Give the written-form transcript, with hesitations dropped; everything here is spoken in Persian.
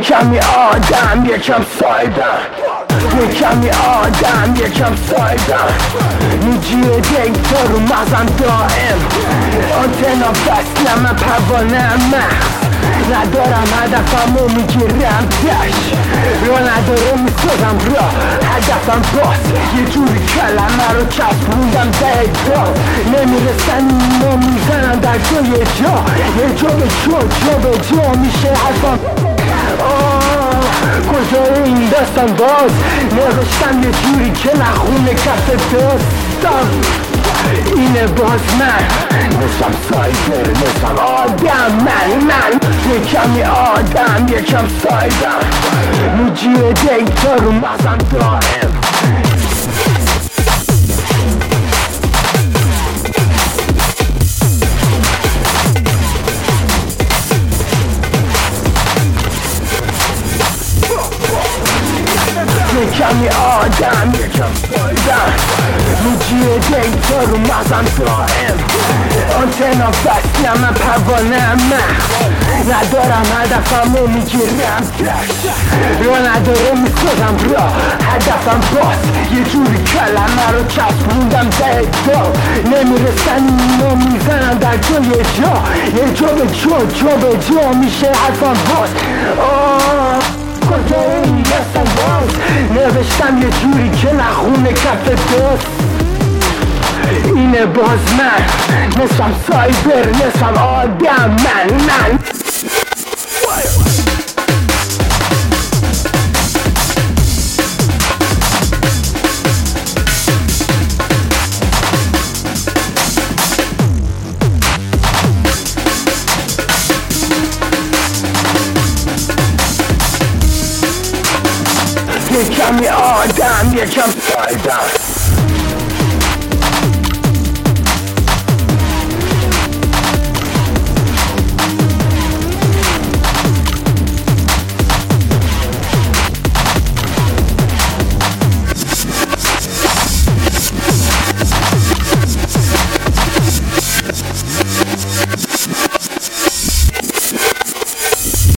کمی آدم یکم سایدم، یه کمی آدم یکم سایدم، میگیره دیتا رو مغزم دائم، آنتنا بس نمه پروانه مغز، ندارم هدفمو میگیرم دش، را نداره میسازم را هدفم باز، یه جوری کلمه رو چسبوندم به ادراک، نمیرسن اینو میزنم در جای جا، یه جا به جا میشه حرفم. کجای این داستان باز نوشتم یه جوری که نخونه کف داستان، اینه باز من نشم سایبر نشم آدم، من یه کمی آدم یکم سایدم، میگیره دیتا رو مغزم دائم. یه کمی آدم یکم سایدم، میگیره دیتا رو مغزم دائم، آنتنا بس نمه پروانه مغز، ندارم هدفمو میگیرم دشت، را نداره میسازم را هدفم باز، یه جوری کلمه رو چسبوندم به ادراک، نمیرسن اینو میزنم در جای جا، یه جا به جا میشه حرفم باز. کجای این دستم باز نوشتم یه جوری که نخونه کف دست، اینه باز من نشم سایبر نشم آدم، من یه کمی آدم یکم سایدم.